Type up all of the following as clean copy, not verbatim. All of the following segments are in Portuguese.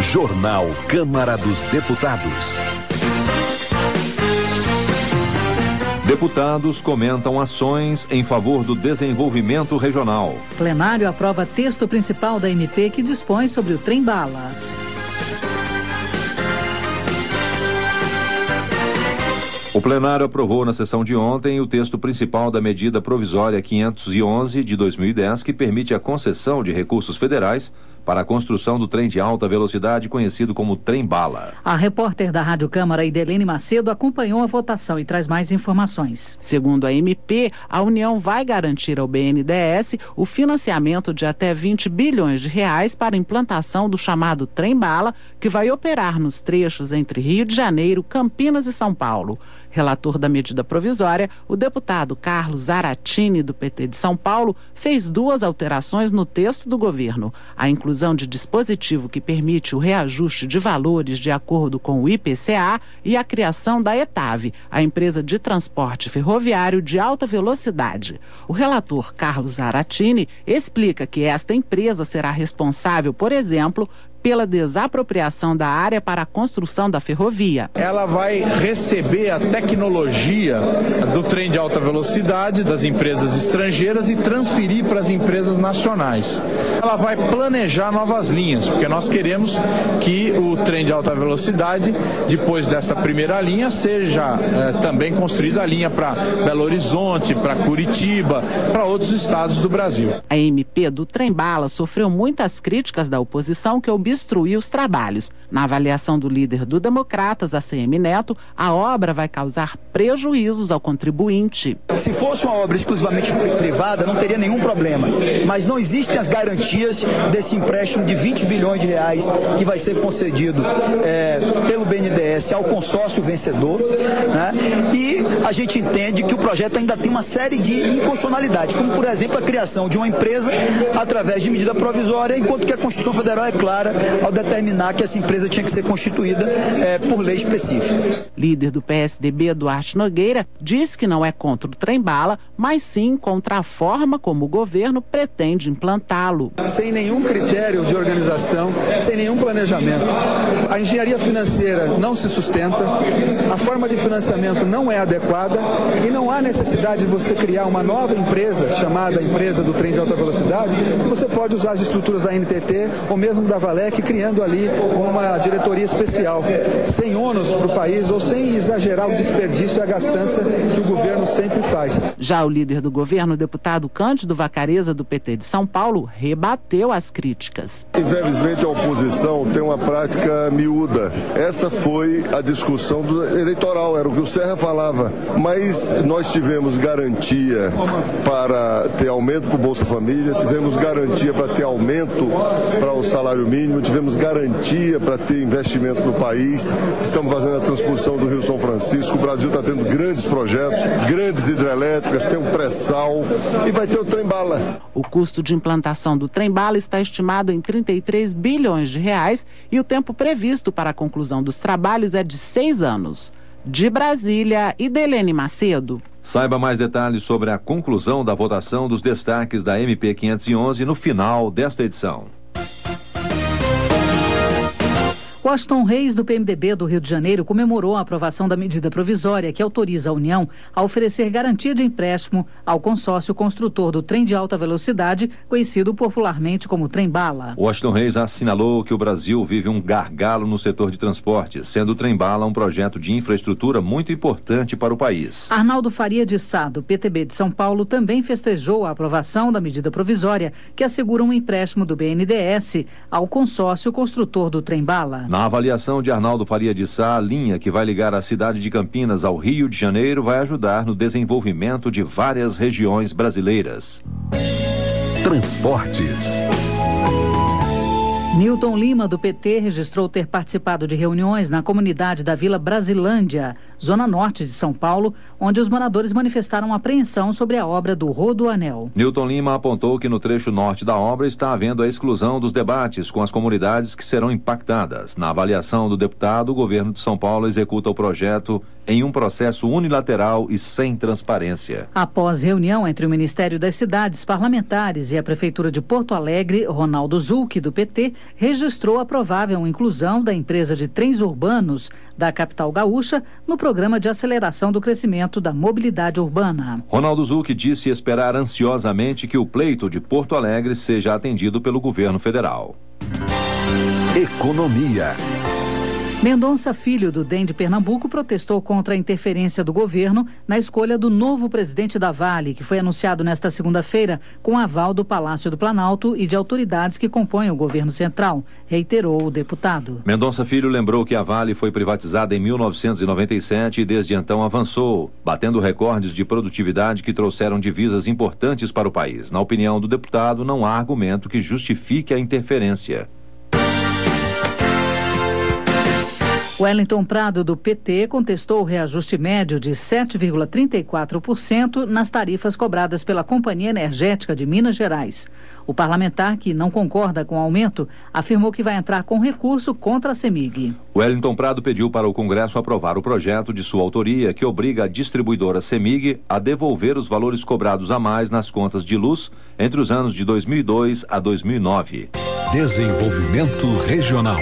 Jornal Câmara dos Deputados. Deputados comentam ações em favor do desenvolvimento regional. Plenário aprova texto principal da MP que dispõe sobre o trem-bala. O plenário aprovou na sessão de ontem o texto principal da medida provisória 511 de 2010, que permite a concessão de recursos federais para a construção do trem de alta velocidade conhecido como trem-bala. A repórter da Rádio Câmara, Idelene Macedo, acompanhou a votação e traz mais informações. Segundo a MP, a União vai garantir ao BNDES o financiamento de até 20 bilhões de reais para a implantação do chamado trem-bala, que vai operar nos trechos entre Rio de Janeiro, Campinas e São Paulo. Relator da medida provisória, o deputado Carlos Zaratini, do PT de São Paulo, fez 2 alterações no texto do governo. A inclusão de dispositivo que permite o reajuste de valores de acordo com o IPCA e a criação da ETAV, a empresa de transporte ferroviário de alta velocidade. O relator Carlos Zaratini explica que esta empresa será responsável, por exemplo, pela desapropriação da área para a construção da ferrovia. Ela vai receber a tecnologia do trem de alta velocidade das empresas estrangeiras e transferir para as empresas nacionais. Ela vai planejar novas linhas, porque nós queremos que o trem de alta velocidade, depois dessa primeira linha, seja também construída a linha para Belo Horizonte, para Curitiba, para outros estados do Brasil. A MP do trem-bala sofreu muitas críticas da oposição que obstruiu os trabalhos. Na avaliação do líder do Democratas, ACM Neto, a obra vai causar prejuízos ao contribuinte. Se fosse uma obra exclusivamente privada, não teria nenhum problema. Mas não existem as garantias desse empréstimo de 20 bilhões de reais que vai ser concedido pelo BNDES ao consórcio vencedor, né? E a gente entende que o projeto ainda tem uma série de inconstitucionalidades, como, por exemplo, a criação de uma empresa através de medida provisória, enquanto que a Constituição Federal é clara ao determinar que essa empresa tinha que ser constituída por lei específica. Líder do PSDB, Duarte Nogueira, diz que não é contra o trem-bala, mas sim contra a forma como o governo pretende implantá-lo. Sem nenhum critério de organização, sem nenhum planejamento. A engenharia financeira não se sustenta, a forma de financiamento não é adequada e não há necessidade de você criar uma nova empresa, chamada empresa do trem de alta velocidade, se você pode usar as estruturas da NTT ou mesmo da Valec, criando ali uma diretoria especial, sem ônus para o país ou sem exagerar o desperdício e a gastança que o governo sempre faz. Já o líder do governo, o deputado Cândido Vacareza, do PT de São Paulo, rebateu as críticas. Infelizmente, a oposição tem uma prática miúda. Essa foi a discussão eleitoral, era o que o Serra falava. Mas nós tivemos garantia para ter aumento para o Bolsa Família, tivemos garantia para ter aumento para o salário mínimo, tivemos garantia para ter investimento no país. Estamos fazendo a transposição do Rio São Francisco. O Brasil está tendo grandes projetos, grandes hidrelétricas, tem um pré-sal e vai ter o trem-bala. O custo de implantação do trem-bala está estimado em 33 bilhões de reais e o tempo previsto para a conclusão dos trabalhos é de 6 anos. De Brasília, Idelene Macedo. Saiba mais detalhes sobre a conclusão da votação dos destaques da MP 511 no final desta edição. Washington Reis, do PMDB do Rio de Janeiro, comemorou a aprovação da medida provisória que autoriza a União a oferecer garantia de empréstimo ao consórcio construtor do trem de alta velocidade, conhecido popularmente como trem-bala. Washington Reis assinalou que o Brasil vive um gargalo no setor de transportes, sendo o trem-bala um projeto de infraestrutura muito importante para o país. Arnaldo Faria de Sá, do PTB de São Paulo, também festejou a aprovação da medida provisória que assegura um empréstimo do BNDES ao consórcio construtor do trem-bala. Na avaliação de Arnaldo Faria de Sá, a linha que vai ligar a cidade de Campinas ao Rio de Janeiro vai ajudar no desenvolvimento de várias regiões brasileiras. Transportes. Newton Lima, do PT, registrou ter participado de reuniões na comunidade da Vila Brasilândia, zona norte de São Paulo, onde os moradores manifestaram apreensão sobre a obra do Rodoanel. Newton Lima apontou que no trecho norte da obra está havendo a exclusão dos debates com as comunidades que serão impactadas. Na avaliação do deputado, o governo de São Paulo executa o projeto em um processo unilateral e sem transparência. Após reunião entre o Ministério das Cidades, parlamentares e a Prefeitura de Porto Alegre, Ronaldo Zulck, do PT, registrou a provável inclusão da empresa de trens urbanos da capital gaúcha no programa de aceleração do crescimento da mobilidade urbana. Ronaldo Zucchi disse esperar ansiosamente que o pleito de Porto Alegre seja atendido pelo governo federal. Economia. Mendonça Filho, do DEM de Pernambuco, protestou contra a interferência do governo na escolha do novo presidente da Vale, que foi anunciado nesta segunda-feira com aval do Palácio do Planalto e de autoridades que compõem o governo central, reiterou o deputado. Mendonça Filho lembrou que a Vale foi privatizada em 1997 e desde então avançou, batendo recordes de produtividade que trouxeram divisas importantes para o país. Na opinião do deputado, não há argumento que justifique a interferência. Wellington Prado, do PT, contestou o reajuste médio de 7,34% nas tarifas cobradas pela Companhia Energética de Minas Gerais. O parlamentar, que não concorda com o aumento, afirmou que vai entrar com recurso contra a CEMIG. Wellington Prado pediu para o Congresso aprovar o projeto de sua autoria que obriga a distribuidora CEMIG a devolver os valores cobrados a mais nas contas de luz entre os anos de 2002 a 2009. Desenvolvimento regional.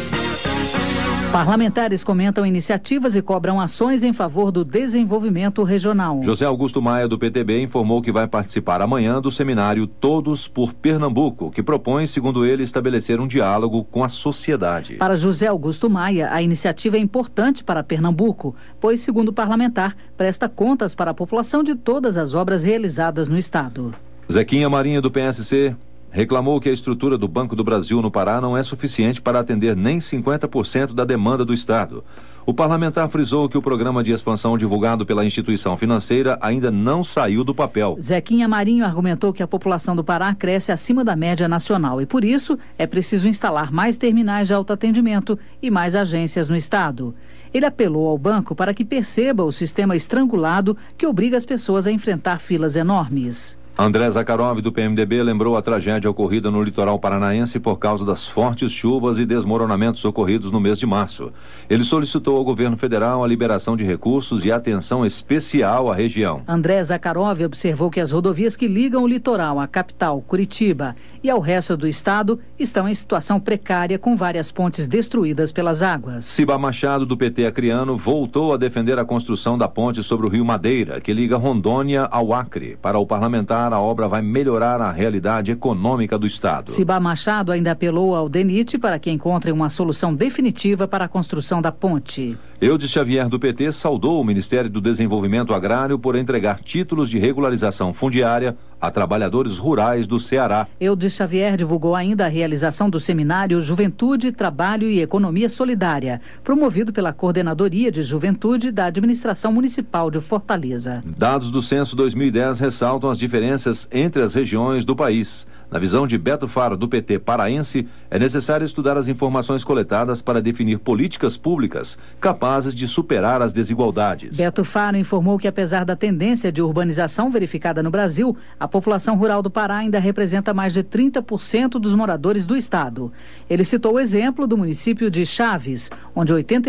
Parlamentares comentam iniciativas e cobram ações em favor do desenvolvimento regional. José Augusto Maia, do PTB, informou que vai participar amanhã do seminário Todos por Pernambuco, que propõe, segundo ele, estabelecer um diálogo com a sociedade. Para José Augusto Maia, a iniciativa é importante para Pernambuco, pois, segundo o parlamentar, presta contas para a população de todas as obras realizadas no estado. Zequinha Marinho, do PSC, reclamou que a estrutura do Banco do Brasil no Pará não é suficiente para atender nem 50% da demanda do Estado. O parlamentar frisou que o programa de expansão divulgado pela instituição financeira ainda não saiu do papel. Zequinha Marinho argumentou que a população do Pará cresce acima da média nacional e, por isso, é preciso instalar mais terminais de autoatendimento e mais agências no Estado. Ele apelou ao banco para que perceba o sistema estrangulado que obriga as pessoas a enfrentar filas enormes. André Zakharov, do PMDB, lembrou a tragédia ocorrida no litoral paranaense por causa das fortes chuvas e desmoronamentos ocorridos no mês de março. Ele solicitou ao governo federal a liberação de recursos e atenção especial à região. André Zakharov observou que as rodovias que ligam o litoral à capital, Curitiba, e ao resto do estado estão em situação precária, com várias pontes destruídas pelas águas. Ciba Machado, do PT acreano, voltou a defender a construção da ponte sobre o Rio Madeira, que liga Rondônia ao Acre. Para o parlamentar, a obra vai melhorar a realidade econômica do estado. Ciba Machado ainda apelou ao DENIT para que encontre uma solução definitiva para a construção da ponte. Eudes Xavier, do PT, saudou o Ministério do Desenvolvimento Agrário por entregar títulos de regularização fundiária a trabalhadores rurais do Ceará. Eudes Xavier divulgou ainda a realização do seminário Juventude, Trabalho e Economia Solidária, promovido pela Coordenadoria de Juventude da Administração Municipal de Fortaleza. Dados do Censo 2010 ressaltam as diferenças entre as regiões do país. Na visão de Beto Faro, do PT paraense, é necessário estudar as informações coletadas para definir políticas públicas capazes de superar as desigualdades. Beto Faro informou que, apesar da tendência de urbanização verificada no Brasil, a população rural do Pará ainda representa mais de 30% dos moradores do estado. Ele citou o exemplo do município de Chaves, onde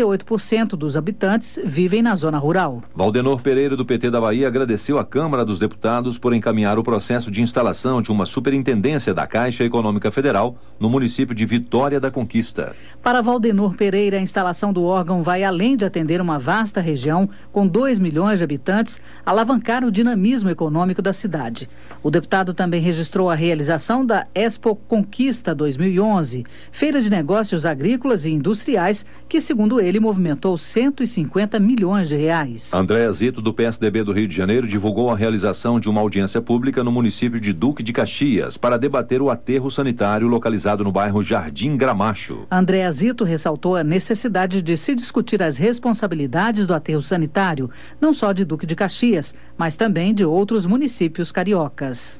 88% dos habitantes vivem na zona rural. Valdenor Pereira, do PT da Bahia, agradeceu à Câmara dos Deputados por encaminhar o processo de instalação de uma superintendência da Caixa Econômica Federal no município de Vitória da Conquista. Para Valdenor Pereira, a instalação do órgão vai, além de atender uma vasta região com 2 milhões de habitantes, alavancar o dinamismo econômico da cidade. O deputado também registrou a realização da Expo Conquista 2011, feira de negócios agrícolas e industriais, que, segundo ele, movimentou 150 milhões de reais. Andréa Zito, do PSDB do Rio de Janeiro, divulgou a realização de uma audiência pública no município de Duque de Caxias para debater o aterro sanitário localizado no bairro Jardim Gramacho. Andréa Zito ressaltou a necessidade de se discutir as responsabilidades do aterro sanitário, não só de Duque de Caxias, mas também de outros municípios cariocas.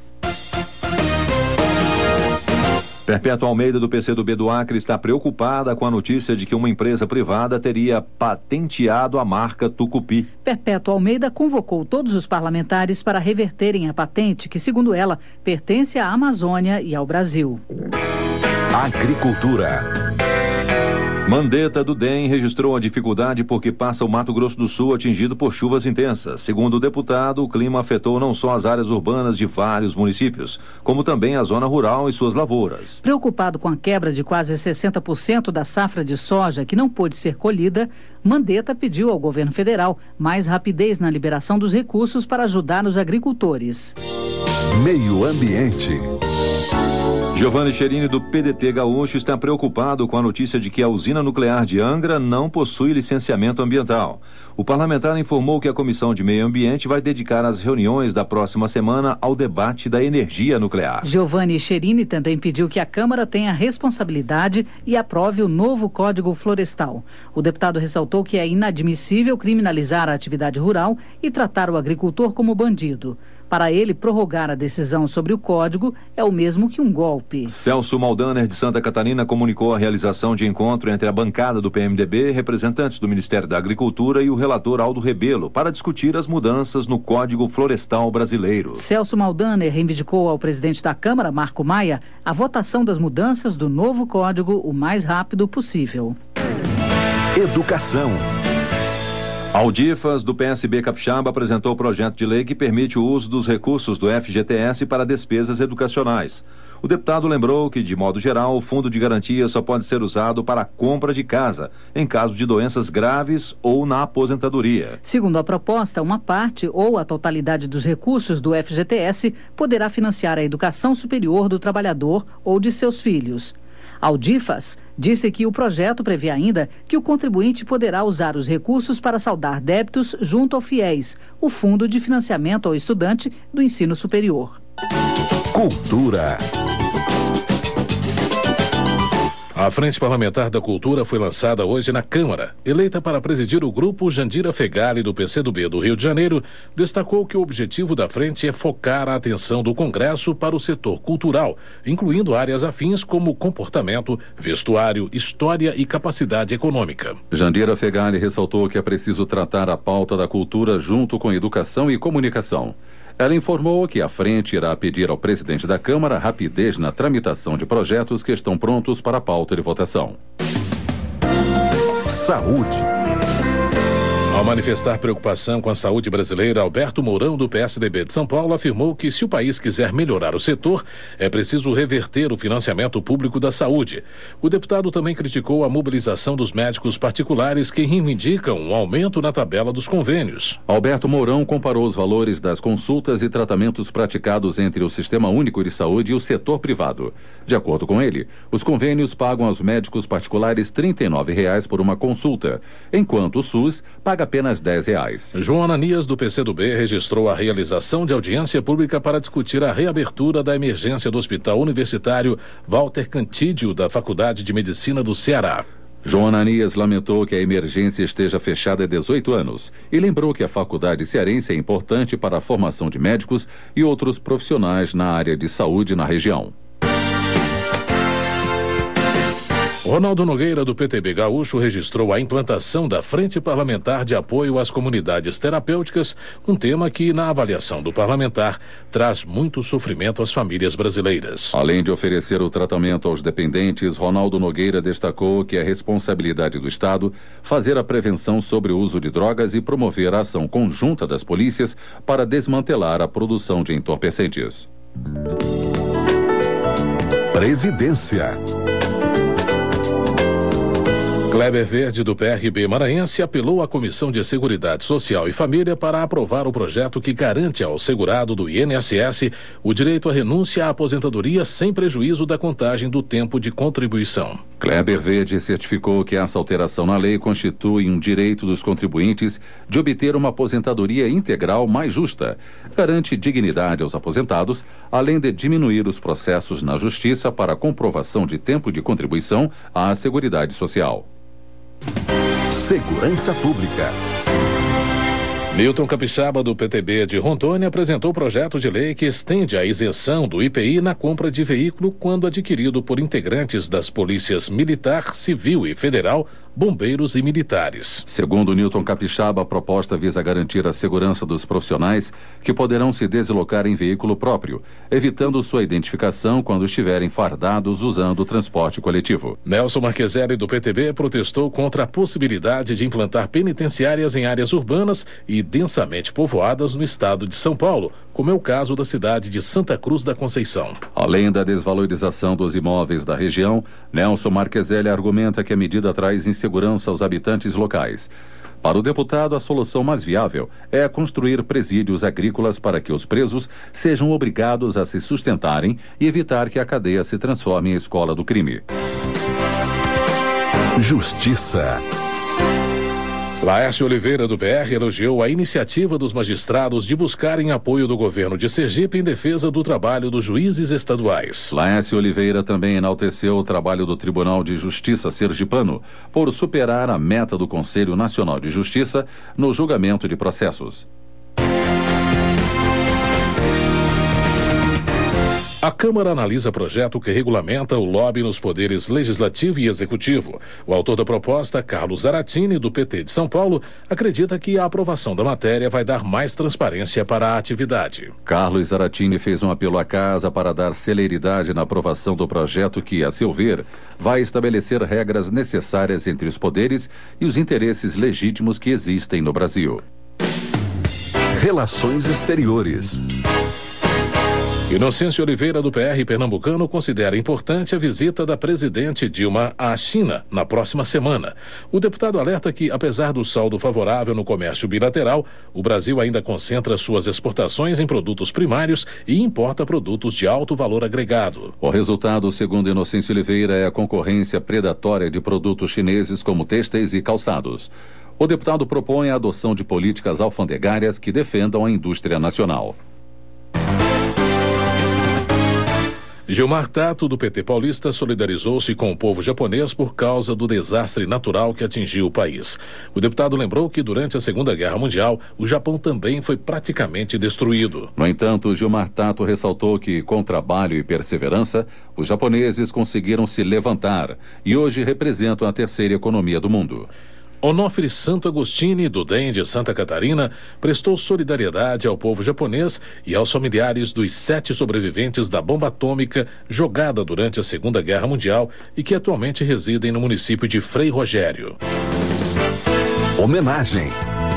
Perpétua Almeida, do PCdoB do Acre, está preocupada com a notícia de que uma empresa privada teria patenteado a marca Tucupi. Perpétua Almeida convocou todos os parlamentares para reverterem a patente que, segundo ela, pertence à Amazônia e ao Brasil. Agricultura. Mandetta do DEM registrou a dificuldade porque passa o Mato Grosso do Sul atingido por chuvas intensas. Segundo o deputado, o clima afetou não só as áreas urbanas de vários municípios, como também a zona rural e suas lavouras. Preocupado com a quebra de quase 60% da safra de soja que não pôde ser colhida, Mandetta pediu ao governo federal mais rapidez na liberação dos recursos para ajudar os agricultores. Meio Ambiente. Giovanni Cherini, do PDT Gaúcho, está preocupado com a notícia de que a usina nuclear de Angra não possui licenciamento ambiental. O parlamentar informou que a Comissão de Meio Ambiente vai dedicar as reuniões da próxima semana ao debate da energia nuclear. Giovanni Cherini também pediu que a Câmara tenha responsabilidade e aprove o novo Código Florestal. O deputado ressaltou que é inadmissível criminalizar a atividade rural e tratar o agricultor como bandido. Para ele, prorrogar a decisão sobre o código é o mesmo que um golpe. Celso Maldaner, de Santa Catarina, comunicou a realização de encontro entre a bancada do PMDB, representantes do Ministério da Agricultura e o relator Aldo Rebelo para discutir as mudanças no Código Florestal brasileiro. Celso Maldaner reivindicou ao presidente da Câmara, Marco Maia, a votação das mudanças do novo código o mais rápido possível. Educação. Aldifas, do PSB Capixaba, apresentou o projeto de lei que permite o uso dos recursos do FGTS para despesas educacionais. O deputado lembrou que, de modo geral, o fundo de garantia só pode ser usado para a compra de casa, em caso de doenças graves ou na aposentadoria. Segundo a proposta, uma parte ou a totalidade dos recursos do FGTS poderá financiar a educação superior do trabalhador ou de seus filhos. Aldifas disse que o projeto prevê ainda que o contribuinte poderá usar os recursos para saldar débitos junto ao FIES, o Fundo de Financiamento ao Estudante do Ensino Superior. Cultura. A Frente Parlamentar da Cultura foi lançada hoje na Câmara. Eleita para presidir o grupo, Jandira Fegali, do PCdoB do Rio de Janeiro, destacou que o objetivo da frente é focar a atenção do Congresso para o setor cultural, incluindo áreas afins como comportamento, vestuário, história e capacidade econômica. Jandira Fegali ressaltou que é preciso tratar a pauta da cultura junto com educação e comunicação. Ela informou que a frente irá pedir ao presidente da Câmara rapidez na tramitação de projetos que estão prontos para a pauta de votação. Saúde. Ao manifestar preocupação com a saúde brasileira, Alberto Mourão, do PSDB de São Paulo, afirmou que se o país quiser melhorar o setor, é preciso reverter o financiamento público da saúde. O deputado também criticou a mobilização dos médicos particulares que reivindicam um aumento na tabela dos convênios. Alberto Mourão comparou os valores das consultas e tratamentos praticados entre o Sistema Único de Saúde e o setor privado. De acordo com ele, os convênios pagam aos médicos particulares R$ 39,00 por uma consulta, enquanto o SUS paga apenas R$ 10,00. João Ananias, do PCdoB, registrou a realização de audiência pública para discutir a reabertura da emergência do Hospital Universitário Walter Cantídio, da Faculdade de Medicina do Ceará. João Ananias lamentou que a emergência esteja fechada há 18 anos e lembrou que a faculdade cearense é importante para a formação de médicos e outros profissionais na área de saúde na região. Ronaldo Nogueira, do PTB Gaúcho, registrou a implantação da Frente Parlamentar de Apoio às Comunidades Terapêuticas, um tema que, na avaliação do parlamentar, traz muito sofrimento às famílias brasileiras. Além de oferecer o tratamento aos dependentes, Ronaldo Nogueira destacou que é responsabilidade do Estado fazer a prevenção sobre o uso de drogas e promover a ação conjunta das polícias para desmantelar a produção de entorpecentes. Previdência. Kleber Verde, do PRB maranhense, apelou à Comissão de Seguridade Social e Família para aprovar o projeto que garante ao segurado do INSS o direito à renúncia à aposentadoria sem prejuízo da contagem do tempo de contribuição. Kleber Verde certificou que essa alteração na lei constitui um direito dos contribuintes de obter uma aposentadoria integral mais justa, garante dignidade aos aposentados, além de diminuir os processos na Justiça para a comprovação de tempo de contribuição à Seguridade Social. Segurança Pública. Newton Capixaba, do PTB de Rondônia, apresentou projeto de lei que estende a isenção do IPI na compra de veículo quando adquirido por integrantes das polícias militar, civil e federal, bombeiros e militares. Segundo Newton Capixaba, a proposta visa garantir a segurança dos profissionais que poderão se deslocar em veículo próprio, evitando sua identificação quando estiverem fardados usando o transporte coletivo. Nelson Marqueselli, do PTB, protestou contra a possibilidade de implantar penitenciárias em áreas urbanas e densamente povoadas no estado de São Paulo, como é o caso da cidade de Santa Cruz da Conceição. Além da desvalorização dos imóveis da região, Nelson Marqueselli argumenta que a medida traz insegurança aos habitantes locais. Para o deputado, a solução mais viável é construir presídios agrícolas para que os presos sejam obrigados a se sustentarem e evitar que a cadeia se transforme em escola do crime. Justiça. Laércio Oliveira, do PR, elogiou a iniciativa dos magistrados de buscarem apoio do governo de Sergipe em defesa do trabalho dos juízes estaduais. Laércio Oliveira também enalteceu o trabalho do Tribunal de Justiça sergipano por superar a meta do Conselho Nacional de Justiça no julgamento de processos. A Câmara analisa projeto que regulamenta o lobby nos poderes legislativo e executivo. O autor da proposta, Carlos Zaratini, do PT de São Paulo, acredita que a aprovação da matéria vai dar mais transparência para a atividade. Carlos Zaratini fez um apelo à Casa para dar celeridade na aprovação do projeto que, a seu ver, vai estabelecer regras necessárias entre os poderes e os interesses legítimos que existem no Brasil. Relações Exteriores. Inocêncio Oliveira, do PR pernambucano, considera importante a visita da presidente Dilma à China na próxima semana. O deputado alerta que, apesar do saldo favorável no comércio bilateral, o Brasil ainda concentra suas exportações em produtos primários e importa produtos de alto valor agregado. O resultado, segundo Inocêncio Oliveira, é a concorrência predatória de produtos chineses como têxteis e calçados. O deputado propõe a adoção de políticas alfandegárias que defendam a indústria nacional. Gilmar Tato, do PT paulista, solidarizou-se com o povo japonês por causa do desastre natural que atingiu o país. O deputado lembrou que durante a Segunda Guerra Mundial, o Japão também foi praticamente destruído. No entanto, Gilmar Tato ressaltou que, com trabalho e perseverança, os japoneses conseguiram se levantar e hoje representam a terceira economia do mundo. Onofre Santo Agostini, do DEM de Santa Catarina, prestou solidariedade ao povo japonês e aos familiares dos 7 sobreviventes da bomba atômica jogada durante a Segunda Guerra Mundial e que atualmente residem no município de Frei Rogério. Homenagem.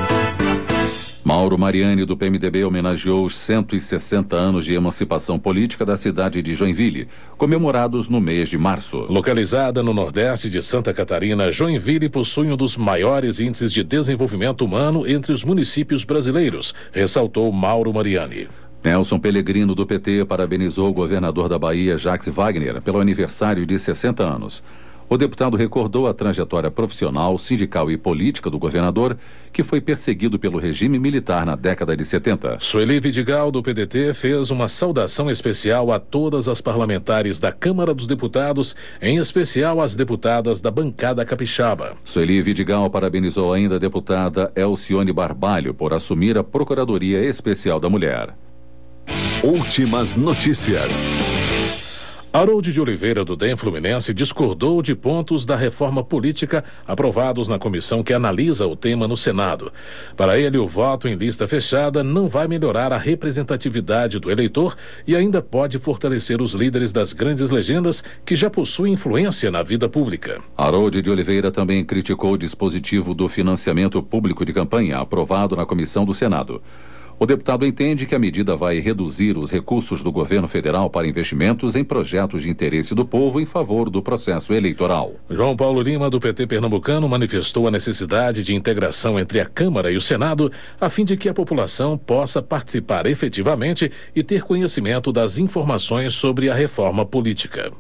Mauro Mariani, do PMDB, homenageou os 160 anos de emancipação política da cidade de Joinville, comemorados no mês de março. Localizada no nordeste de Santa Catarina, Joinville possui um dos maiores índices de desenvolvimento humano entre os municípios brasileiros, ressaltou Mauro Mariani. Nelson Pellegrino, do PT, parabenizou o governador da Bahia, Jacques Wagner, pelo aniversário de 60 anos. O deputado recordou a trajetória profissional, sindical e política do governador, que foi perseguido pelo regime militar na década de 70. Sueli Vidigal, do PDT, fez uma saudação especial a todas as parlamentares da Câmara dos Deputados, em especial às deputadas da bancada capixaba. Sueli Vidigal parabenizou ainda a deputada Elcione Barbalho por assumir a Procuradoria Especial da Mulher. Últimas notícias. Harold de Oliveira, do DEM Fluminense, discordou de pontos da reforma política aprovados na comissão que analisa o tema no Senado. Para ele, o voto em lista fechada não vai melhorar a representatividade do eleitor e ainda pode fortalecer os líderes das grandes legendas que já possuem influência na vida pública. Harold de Oliveira também criticou o dispositivo do financiamento público de campanha aprovado na comissão do Senado. O deputado entende que a medida vai reduzir os recursos do governo federal para investimentos em projetos de interesse do povo em favor do processo eleitoral. João Paulo Lima, do PT pernambucano, manifestou a necessidade de integração entre a Câmara e o Senado, a fim de que a população possa participar efetivamente e ter conhecimento das informações sobre a reforma política.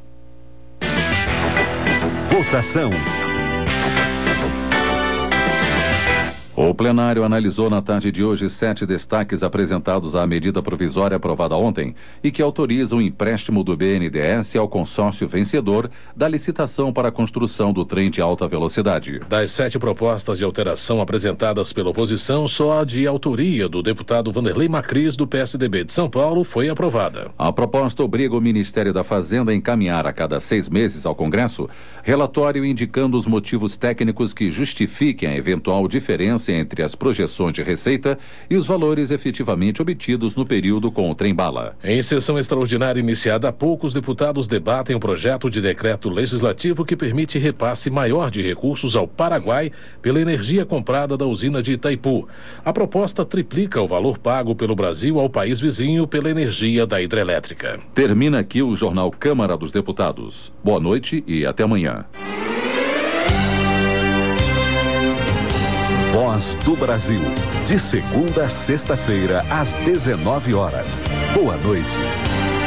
Votação. O plenário analisou na tarde de hoje 7 destaques apresentados à medida provisória aprovada ontem e que autoriza o empréstimo do BNDES ao consórcio vencedor da licitação para a construção do trem de alta velocidade. Das 7 propostas de alteração apresentadas pela oposição, só a de autoria do deputado Vanderlei Macris, do PSDB de São Paulo, foi aprovada. A proposta obriga o Ministério da Fazenda a encaminhar a cada 6 meses ao Congresso relatório indicando os motivos técnicos que justifiquem a eventual diferença entre as projeções de receita e os valores efetivamente obtidos no período com o trem-bala. Em sessão extraordinária iniciada há pouco, os deputados debatem um projeto de decreto legislativo que permite repasse maior de recursos ao Paraguai pela energia comprada da usina de Itaipu. A proposta triplica o valor pago pelo Brasil ao país vizinho pela energia da hidrelétrica. Termina aqui o Jornal Câmara dos Deputados. Boa noite e até amanhã. Voz do Brasil, de segunda a sexta-feira, às 19 horas. Boa noite.